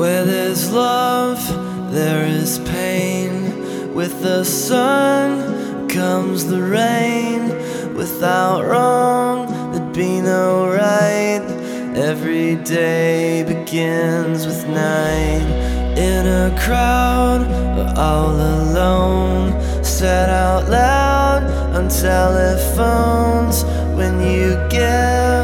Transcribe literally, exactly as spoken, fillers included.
Where there's love, there is pain. With the sun comes the rain. Without wrong, there'd be no right. Every day begins with night. In a crowd, we're all alone, said out loud on telephones. When you give